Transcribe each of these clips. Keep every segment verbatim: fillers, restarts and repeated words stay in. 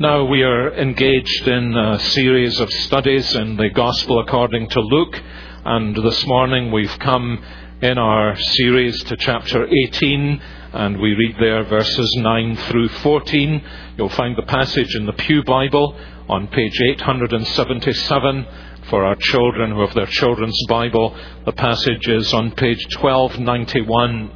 Now we are engaged in a series of studies in the Gospel according to Luke, and this morning we've come in our series to chapter eighteen, and we read there verses nine through fourteen. You'll find the passage in the Pew Bible on page eight seventy-seven. For our children who have their children's Bible, the passage is on page twelve ninety-one.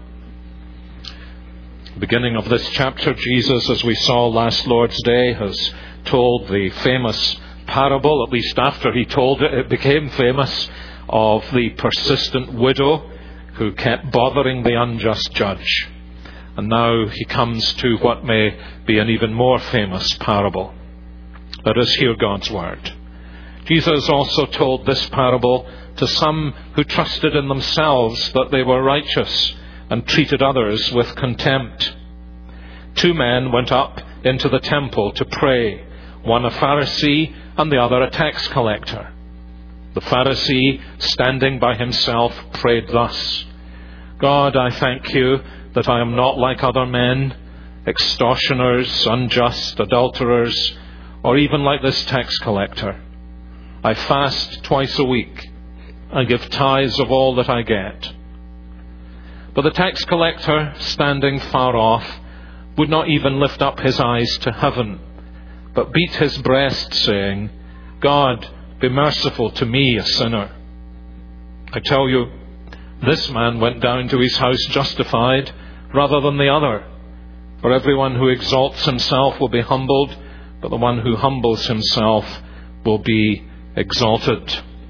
Beginning of this chapter, Jesus, as we saw last Lord's Day, has told the famous parable, at least after he told it, it became famous, of the persistent widow who kept bothering the unjust judge. And now he comes to what may be an even more famous parable. Let us hear God's word. Jesus also told this parable to some who trusted in themselves that they were righteous and treated others with contempt. Two men went up into the temple to pray, one a Pharisee and the other a tax collector. The Pharisee, standing by himself, prayed thus: God, I thank you that I am not like other men, extortioners, unjust, adulterers, or even like this tax collector. I fast twice a week. I give tithes of all that I get. But the tax collector, standing far off, would not even lift up his eyes to heaven, but beat his breast, saying, God, be merciful to me, a sinner. I tell you, this man went down to his house justified rather than the other. For everyone who exalts himself will be humbled, but the one who humbles himself will be exalted.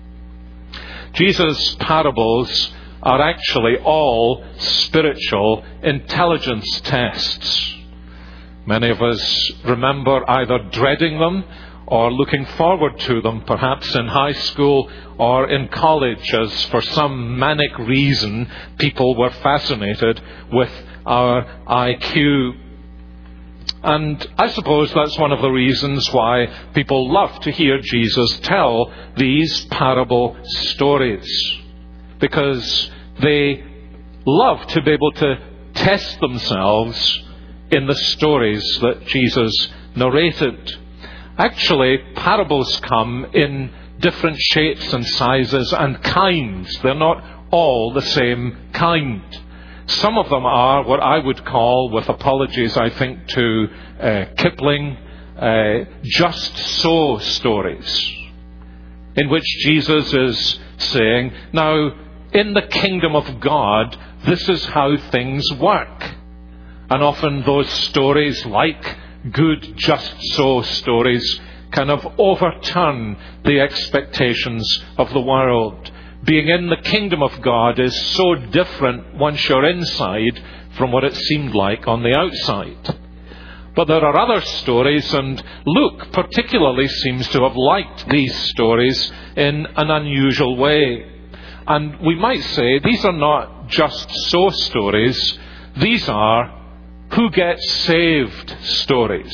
Jesus' parables are actually all spiritual intelligence tests. Many of us remember either dreading them or looking forward to them, perhaps in high school or in college, as for some manic reason people were fascinated with our I Q. And I suppose that's one of the reasons why people love to hear Jesus tell these parable stories, because they love to be able to test themselves in the stories that Jesus narrated. Actually, parables come in different shapes and sizes and kinds. They're not all the same kind. Some of them are what I would call, with apologies I think to uh, Kipling, uh, just so stories, in which Jesus is saying, now, in the kingdom of God, this is how things work. And often those stories, like good just so stories, kind of overturn the expectations of the world. Being in the kingdom of God is so different once you're inside from what it seemed like on the outside. But there are other stories, and Luke particularly seems to have liked these stories in an unusual way. And we might say these are not just so stories, these are who gets saved stories.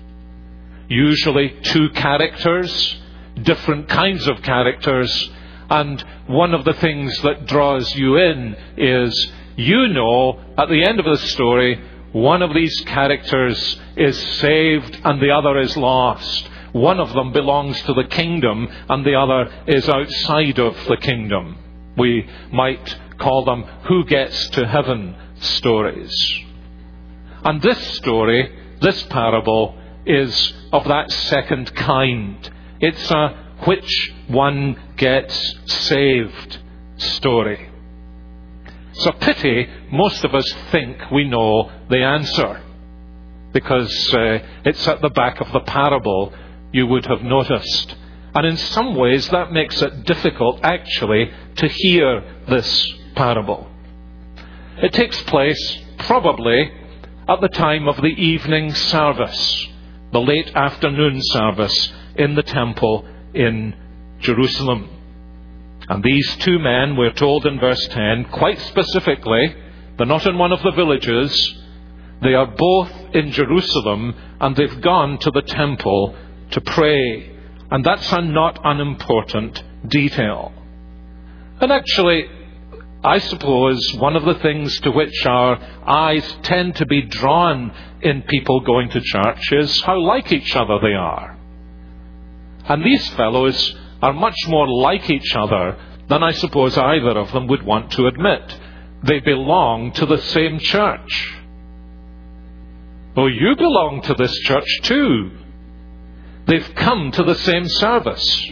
Usually two characters, different kinds of characters, and one of the things that draws you in is, you know, at the end of the story, one of these characters is saved and the other is lost. One of them belongs to the kingdom and the other is outside of the kingdom. We might call them who gets to heaven stories. And this story, this parable, is of that second kind. It's a which one gets saved story. It's a pity most of us think we know the answer, because uh, it's at the back of the parable, you would have noticed. And in some ways that makes it difficult actually to hear this parable. It takes place probably at the time of the evening service, the late afternoon service in the temple in Jerusalem. And these two men, we're told in verse ten, quite specifically, they're not in one of the villages, they are both in Jerusalem, and they've gone to the temple to pray. And that's a not unimportant detail. And actually, I suppose one of the things to which our eyes tend to be drawn in people going to church is how like each other they are. And these fellows are much more like each other than I suppose either of them would want to admit. They belong to the same church. Well, you belong to this church too. They've come to the same service.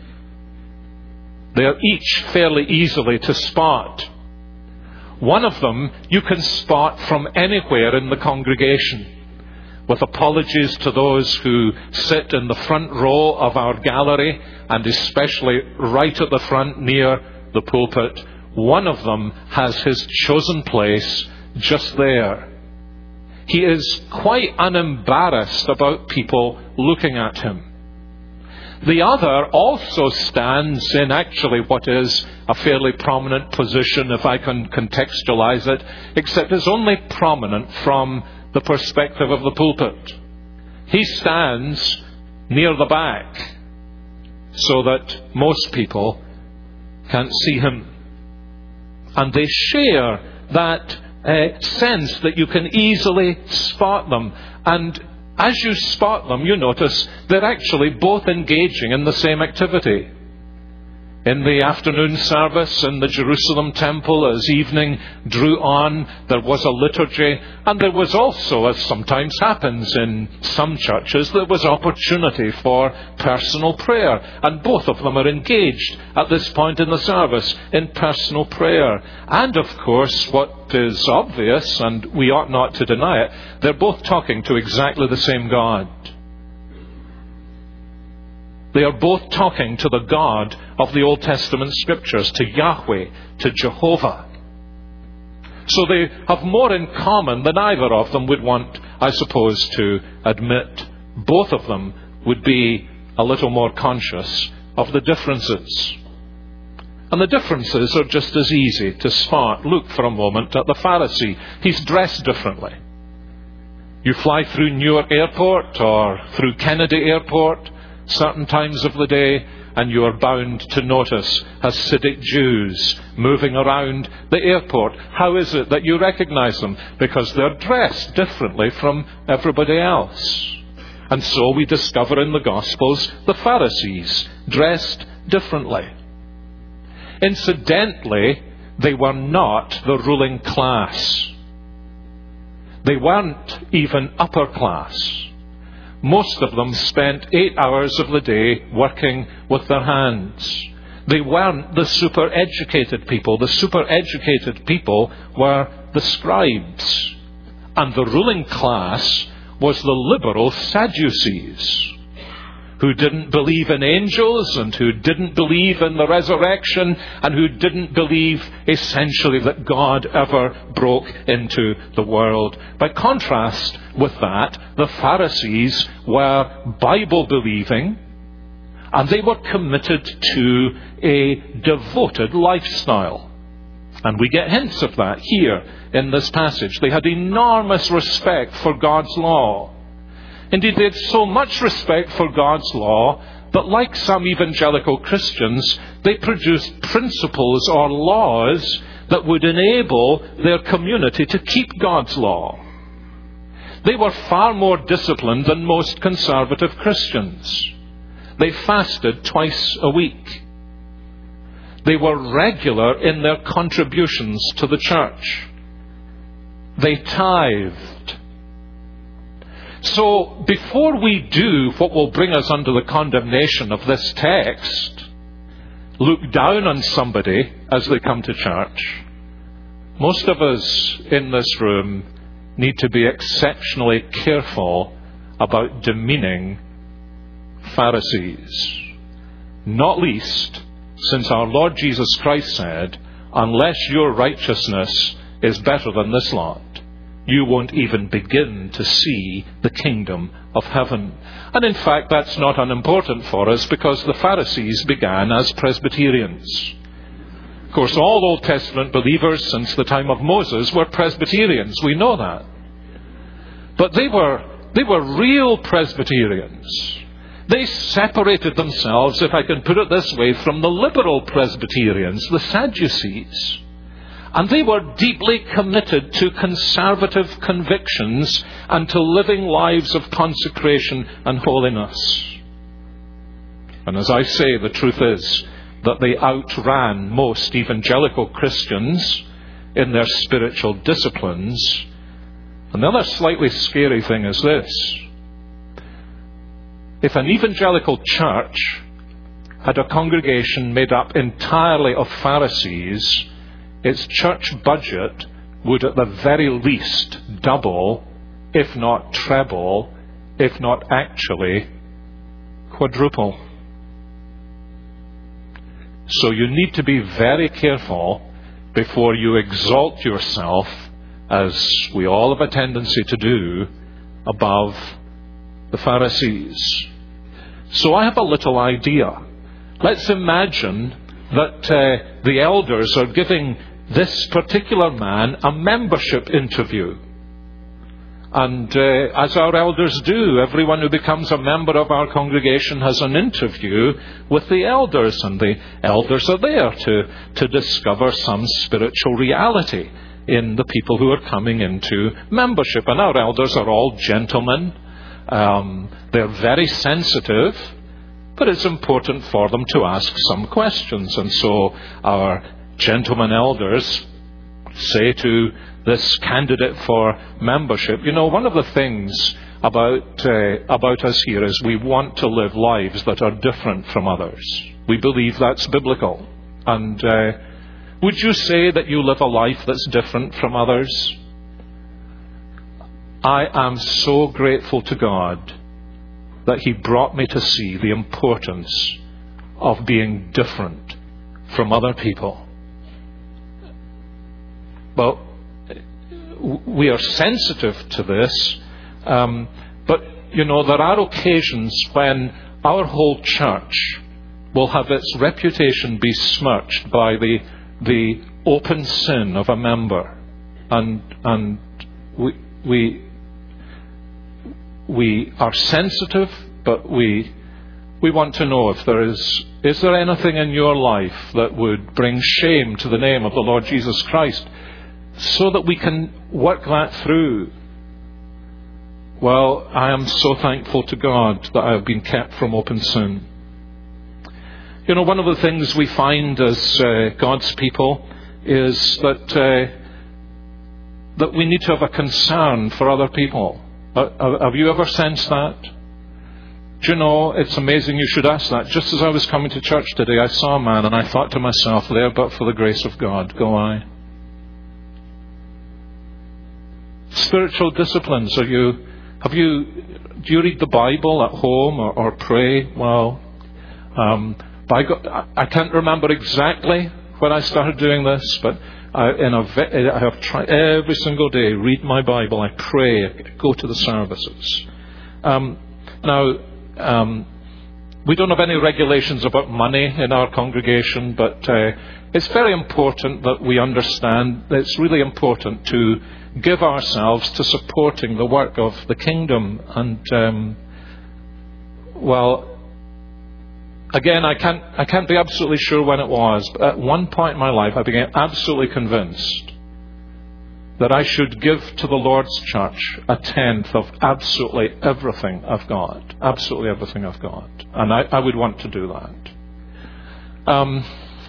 They are each fairly easily to spot. One of them you can spot from anywhere in the congregation. With apologies to those who sit in the front row of our gallery, and especially right at the front near the pulpit, one of them has his chosen place just there. He is quite unembarrassed about people looking at him. The other also stands in actually what is a fairly prominent position, if I can contextualize it, except it's only prominent from the perspective of the pulpit. He stands near the back so that most people can't see him. And they share that uh, sense that you can easily spot them. And as you spot them, you notice they're actually both engaging in the same activity. In the afternoon service in the Jerusalem temple, as evening drew on, there was a liturgy, and there was also, as sometimes happens in some churches, there was opportunity for personal prayer. And both of them are engaged at this point in the service in personal prayer. And of course, what is obvious, and we ought not to deny it, they're both talking to exactly the same God. They are both talking to the God of the Old Testament Scriptures, to Yahweh, to Jehovah. So they have more in common than either of them would want, I suppose, to admit. Both of them would be a little more conscious of the differences. And the differences are just as easy to spot. Look for a moment at the Pharisee. He's dressed differently. You fly through Newark Airport or through Kennedy Airport certain times of the day, and you are bound to notice Hasidic Jews moving around the airport. How is it that you recognize them? Because they're dressed differently from everybody else. And so we discover in the Gospels the Pharisees dressed differently. Incidentally, they were not the ruling class. They weren't even upper class. Most of them spent eight hours of the day working with their hands. They weren't the super educated people. The super educated people were the scribes. And the ruling class was the liberal Sadducees, who didn't believe in angels and who didn't believe in the resurrection and who didn't believe essentially that God ever broke into the world. By contrast with that, the Pharisees were Bible-believing, and they were committed to a devoted lifestyle. And we get hints of that here in this passage. They had enormous respect for God's law. Indeed, they had so much respect for God's law that, like some evangelical Christians, they produced principles or laws that would enable their community to keep God's law. They were far more disciplined than most conservative Christians. They fasted twice a week. They were regular in their contributions to the church. They tithed. So, before we do what will bring us under the condemnation of this text, look down on somebody as they come to church, most of us in this room need to be exceptionally careful about demeaning Pharisees. Not least since our Lord Jesus Christ said, unless your righteousness is better than this lot, you won't even begin to see the kingdom of heaven. And in fact, that's not unimportant for us, because the Pharisees began as Presbyterians. Of course, all Old Testament believers since the time of Moses were Presbyterians. We know that. But they were, they were real Presbyterians. They separated themselves, if I can put it this way, from the liberal Presbyterians, the Sadducees. And they were deeply committed to conservative convictions and to living lives of consecration and holiness. And as I say, the truth is that they outran most evangelical Christians in their spiritual disciplines. And the other slightly scary thing is this. If an evangelical church had a congregation made up entirely of Pharisees, its church budget would at the very least double, if not treble, if not actually quadruple. So you need to be very careful before you exalt yourself, as we all have a tendency to do, above the Pharisees. So I have a little idea. Let's imagine that uh, the elders are giving this particular man a membership interview. And uh, as our elders do, everyone who becomes a member of our congregation has an interview with the elders, and the elders are there to, to discover some spiritual reality in the people who are coming into membership. And our elders are all gentlemen. Um, they're very sensitive, but it's important for them to ask some questions. And so our gentlemen elders say to this candidate for membership, you know, one of the things about uh, about us here is we want to live lives that are different from others. We believe that's biblical. And uh, would you say that you live a life that's different from others? I am so grateful to God that He brought me to see the importance of being different from other people. Well, we are sensitive to this, um, but, you know, there are occasions when our whole church will have its reputation besmirched by the the open sin of a member, and and we we we are sensitive, but we we want to know if there is is there anything in your life that would bring shame to the name of the Lord Jesus Christ, so that we can work that through. Well, I am so thankful to God that I have been kept from open sin. You know, one of the things we find as uh, God's people is that uh, that we need to have a concern for other people. Uh, have you ever sensed that? Do you know, it's amazing you should ask that. Just as I was coming to church today, I saw a man and I thought to myself, there but for the grace of God, go I. Spiritual disciplines, are you, have you, do you read the Bible at home or, or pray? Well, um, by God, I can't remember exactly when I started doing this, but I, in a, I have tried every single day, read my Bible, I pray, go to the services. Um, now, um, we don't have any regulations about money in our congregation, but uh, it's very important that we understand that it's really important to give ourselves to supporting the work of the kingdom. And, um, well, again, I can't, I can't be absolutely sure when it was, but at one point in my life I became absolutely convinced that I should give to the Lord's church a tenth of absolutely everything I've got. Absolutely everything I've got. And I, I would want to do that. Um,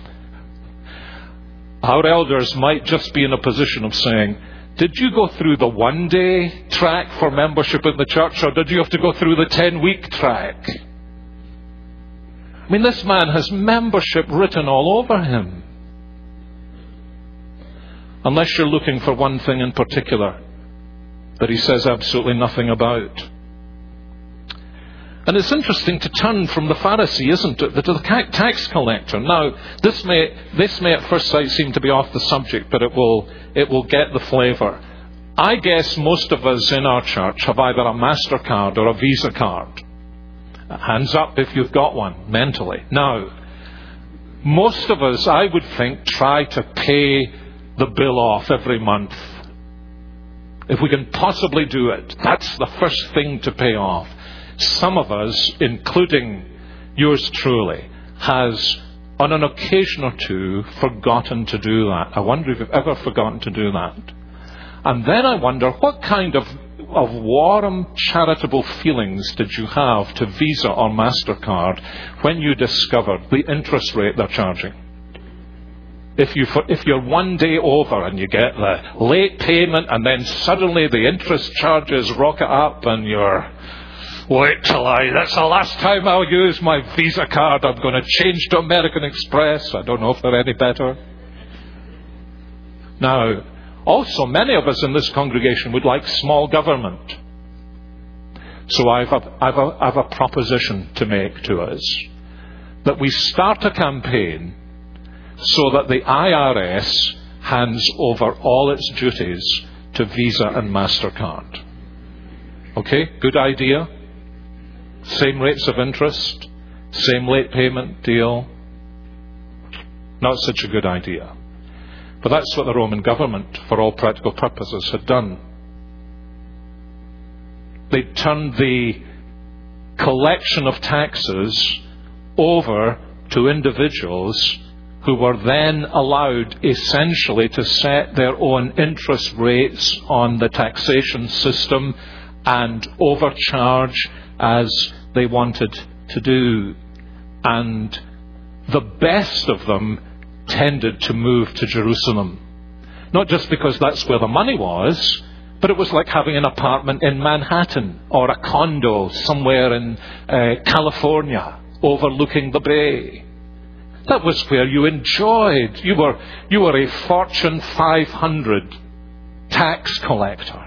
our elders might just be in a position of saying, did you go through the one-day track for membership in the church, or did you have to go through the ten-week track? I mean, this man has membership written all over him. Unless you're looking for one thing in particular that he says absolutely nothing about. And it's interesting to turn from the Pharisee, isn't it, to the tax collector. Now, this may this may at first sight seem to be off the subject, but it will it will get the flavour. I guess most of us in our church have either a MasterCard or a Visa card. Hands up if you've got one, mentally. Now, most of us, I would think, try to pay the bill off every month. If we can possibly do it, that's the first thing to pay off. Some of us, including yours truly, has on an occasion or two, forgotten to do that. I wonder if you've ever forgotten to do that. And then I wonder, what kind of, of warm, charitable feelings did you have to Visa or MasterCard when you discovered the interest rate they're charging? If, you, if you're one day over and you get the late payment and then suddenly the interest charges rocket up and you're, wait till I, that's the last time I'll use my Visa card, I'm going to change to American Express. I don't know if they're any better. Now, also many of us in this congregation would like small government. So I've a, I've a, I've a proposition to make to us, that we start a campaign so that the I R S hands over all its duties to Visa and MasterCard. Okay, good idea? Same rates of interest, same late payment deal. Not such a good idea. But that's what the Roman government, for all practical purposes, had done. They turned the collection of taxes over to individuals who were then allowed essentially to set their own interest rates on the taxation system and overcharge as they wanted to do. And the best of them tended to move to Jerusalem. Not just because that's where the money was, but it was like having an apartment in Manhattan or a condo somewhere in uh, California overlooking the bay. That was where you enjoyed. You were, you were a Fortune five hundred tax collector.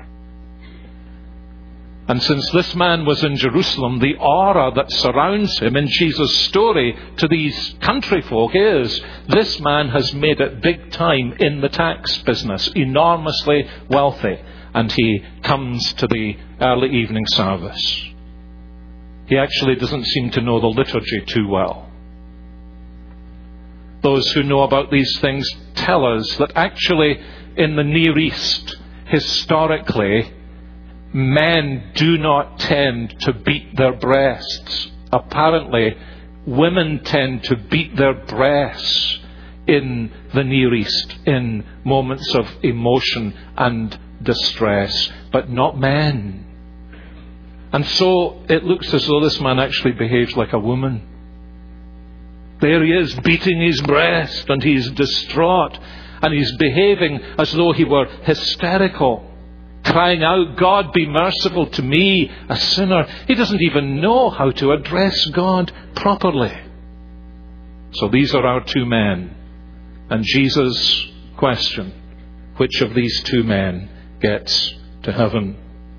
And since this man was in Jerusalem, the aura that surrounds him in Jesus' story to these country folk is, this man has made it big time in the tax business, enormously wealthy. And he comes to the early evening service. He actually doesn't seem to know the liturgy too well. Those who know about these things tell us that actually in the Near East, historically, men do not tend to beat their breasts. Apparently, women tend to beat their breasts in the Near East in moments of emotion and distress, but not men. And so it looks as though this man actually behaves like a woman. There he is, beating his breast, and he's distraught, and he's behaving as though he were hysterical, crying out, God, be merciful to me, a sinner. He doesn't even know how to address God properly. So these are our two men. And Jesus' question, which of these two men gets to heaven?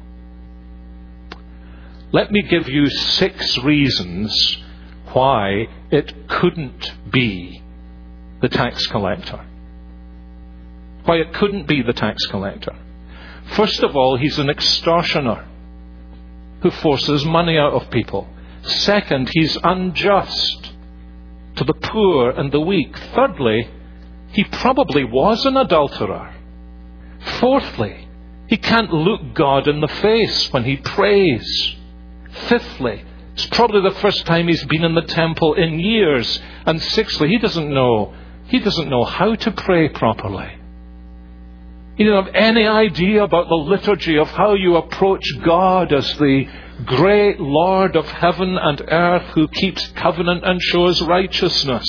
Let me give you six reasons why it couldn't be the tax collector. Why it couldn't be the tax collector. First of all, he's an extortioner who forces money out of people. Second, he's unjust to the poor and the weak. Thirdly, he probably was an adulterer. Fourthly, he can't look God in the face when he prays. Fifthly, it's probably the first time he's been in the temple in years. And sixthly, he doesn't know, he doesn't know how to pray properly. He doesn't have any idea about the liturgy of how you approach God as the great Lord of heaven and earth who keeps covenant and shows righteousness.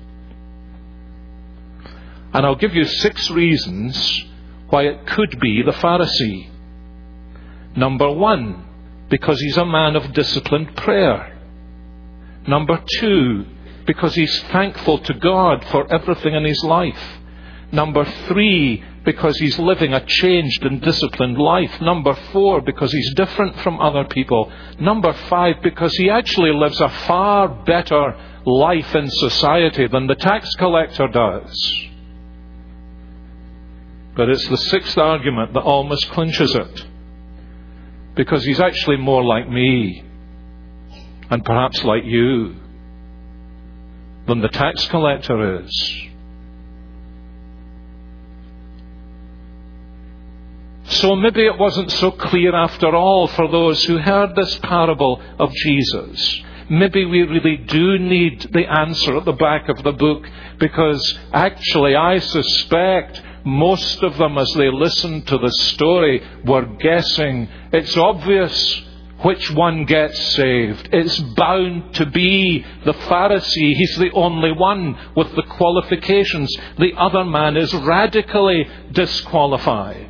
And I'll give you six reasons why it could be the Pharisee. Number one, because he's a man of disciplined prayer. Number two, because he's thankful to God for everything in his life. Number three, because he's living a changed and disciplined life. Number four, because he's different from other people. Number five, because he actually lives a far better life in society than the tax collector does. But it's the sixth argument that almost clinches it. Because he's actually more like me, and perhaps like you, than the tax collector is. So maybe it wasn't so clear after all for those who heard this parable of Jesus. maybe we really do need the answer at the back of the book, because actually I suspect most of them, as they listened to the story, were guessing. It's obvious which one gets saved. It's bound to be the Pharisee. He's the only one with the qualifications. The other man is radically disqualified.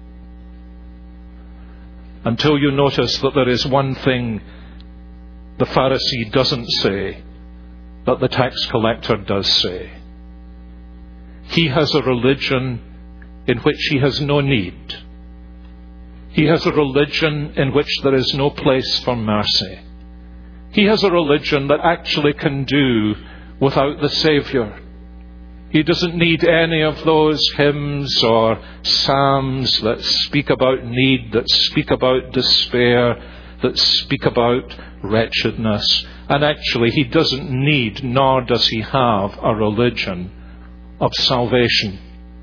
Until you notice that there is one thing the Pharisee doesn't say that the tax collector does say. He has a religion in which he has no need. He has a religion in which there is no place for mercy. He has a religion that actually can do without the Saviour. He doesn't need any of those hymns or psalms that speak about need, that speak about despair, that speak about wretchedness. And actually he doesn't need, nor does he have, a religion of salvation.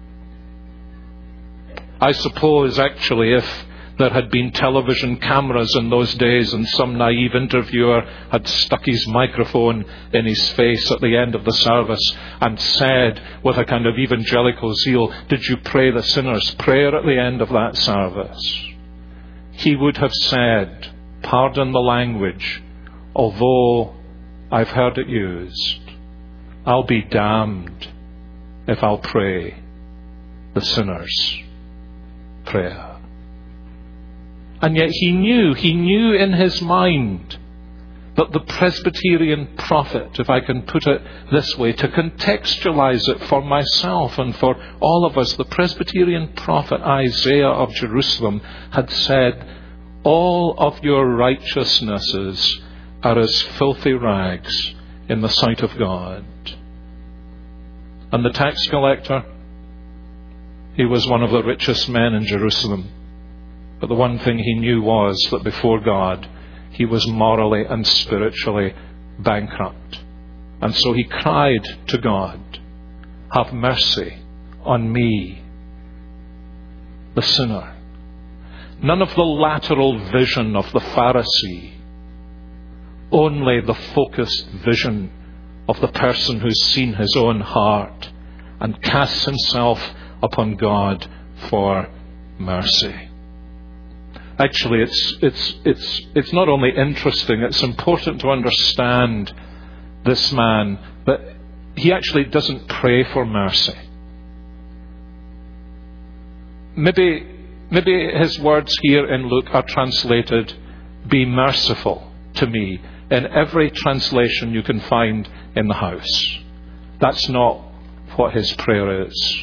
I suppose actually if there had been television cameras in those days and some naive interviewer had stuck his microphone in his face at the end of the service and said with a kind of evangelical zeal, "Did you pray the sinner's prayer at the end of that service?" He would have said, pardon the language, although I've heard it used, I'll be damned if I'll pray the sinner's prayer. And yet he knew, he knew in his mind that the Presbyterian prophet, if I can put it this way, to contextualize it for myself and for all of us, the Presbyterian prophet Isaiah of Jerusalem had said, all of your righteousnesses are as filthy rags in the sight of God. And the tax collector, he was one of the richest men in Jerusalem. But the one thing he knew was that before God, he was morally and spiritually bankrupt. And so he cried to God, have mercy on me, the sinner. None of the lateral vision of the Pharisee, only the focused vision of the person who's seen his own heart and casts himself upon God for mercy. Actually, it's it's it's it's not only interesting, it's important to understand this man, that he actually doesn't pray for mercy. Maybe maybe his words here in Luke are translated, be merciful to me, in every translation you can find in the house. That's not what his prayer is.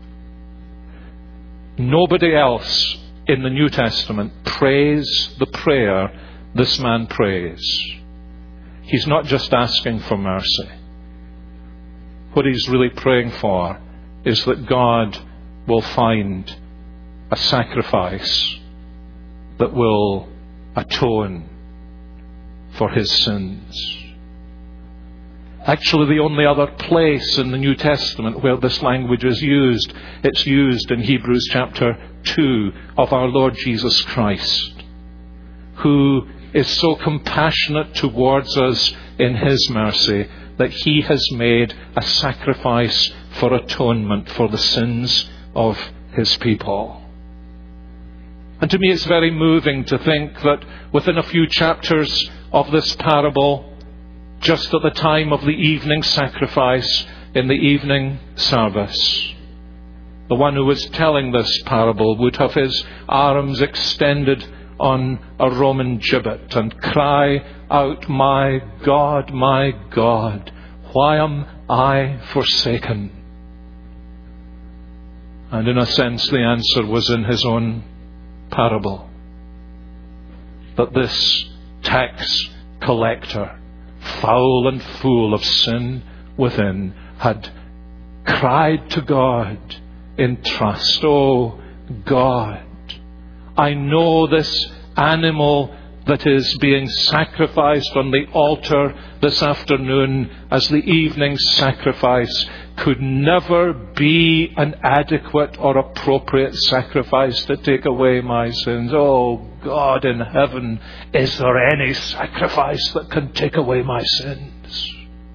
Nobody else in the New Testament prays the prayer this man prays. He's not just asking for mercy. What he's really praying for is that God will find a sacrifice that will atone for his sins. Actually, the only other place in the New Testament where this language is used, it's used in Hebrews chapter two of our Lord Jesus Christ, who is so compassionate towards us in his mercy that he has made a sacrifice for atonement for the sins of his people. And to me it's very moving to think that within a few chapters of this parable, just at the time of the evening sacrifice in the evening service, the one who was telling this parable would have his arms extended on a Roman gibbet and cry out, my God, my God, why am I forsaken? And in a sense the answer was in his own parable, that this tax collector, foul and full of sin within, had cried to God in trust, oh God, I know this animal that is being sacrificed on the altar this afternoon as the evening sacrifice could never be an adequate or appropriate sacrifice to take away my sins. Oh God in heaven, is there any sacrifice that can take away my sins?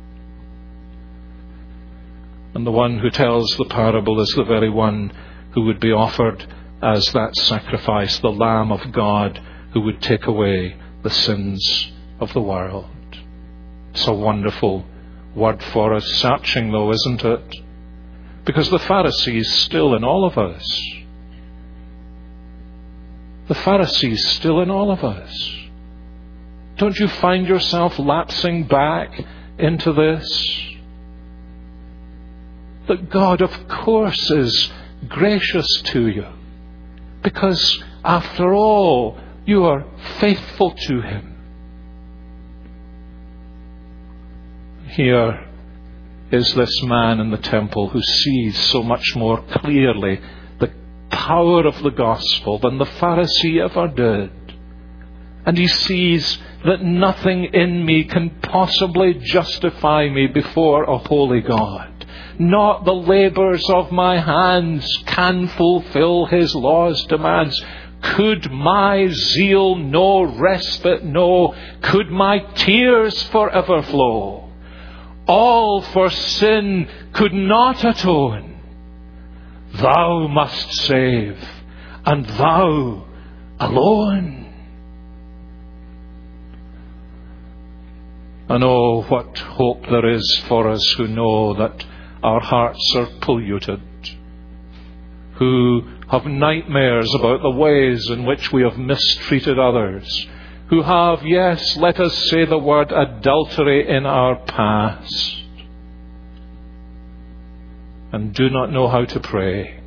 And the one who tells the parable is the very one who would be offered as that sacrifice, the Lamb of God who would take away the sins of the world. It's a wonderful word for us, searching though, isn't it? Because the Pharisee's still in all of us. The Pharisee's still in all of us. Don't you find yourself lapsing back into this? That God, of course, is gracious to you, because after all, you are faithful to Him. Here is this man in the temple who sees so much more clearly the power of the gospel than the Pharisee ever did. And he sees that nothing in me can possibly justify me before a holy God. Not the labours of my hands can fulfill His law's demands. Could my zeal no respite know? Could my tears forever flow? All for sin could not atone. Thou must save, and Thou alone. And oh, what hope there is for us who know that our hearts are polluted, who have nightmares about the ways in which we have mistreated others, who have, yes, let us say the word adultery in our past, and do not know how to pray.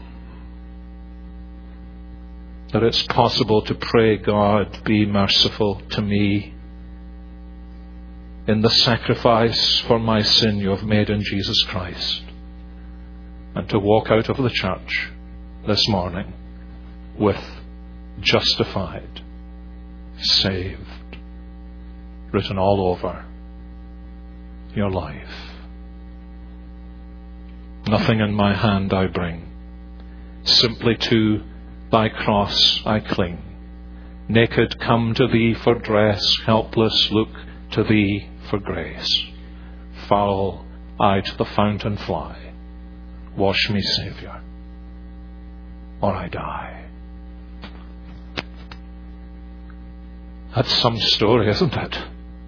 That it's possible to pray, God, be merciful to me in the sacrifice for my sin you have made in Jesus Christ, and to walk out of the church this morning with justified, saved, written all over your life. Nothing in my hand I bring, simply to Thy cross I cling. Naked come to Thee for dress, helpless look to Thee for grace. Foul I to the fountain fly. Wash me, Saviour, or I die. That's some story, isn't it?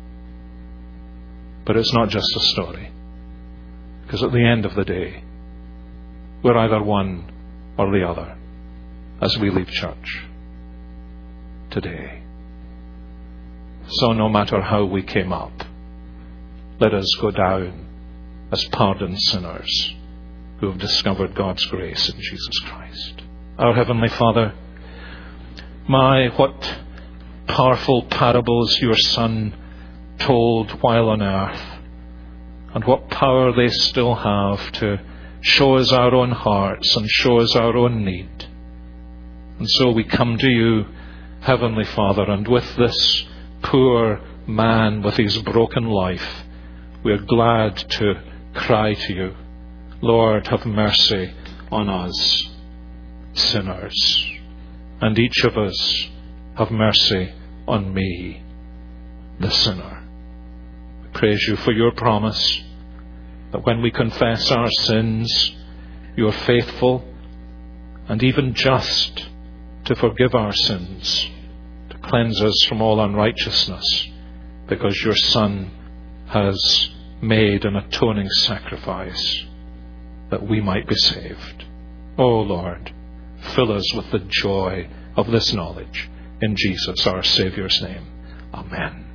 But it's not just a story. Because at the end of the day, we're either one or the other as we leave church today. So no matter how we came up, let us go down as pardoned sinners who have discovered God's grace in Jesus Christ. Our Heavenly Father, my, what powerful parables your Son told while on earth, and what power they still have to show us our own hearts and show us our own need. And so we come to you, Heavenly Father, and with this poor man with his broken life, we are glad to cry to you, Lord, have mercy on us, sinners. And each of us, have mercy on me, the sinner. We praise you for your promise that when we confess our sins, you are faithful and even just to forgive our sins, to cleanse us from all unrighteousness, because your Son has made an atoning sacrifice that we might be saved. Oh Lord, fill us with the joy of this knowledge. In Jesus, our Saviour's name. Amen.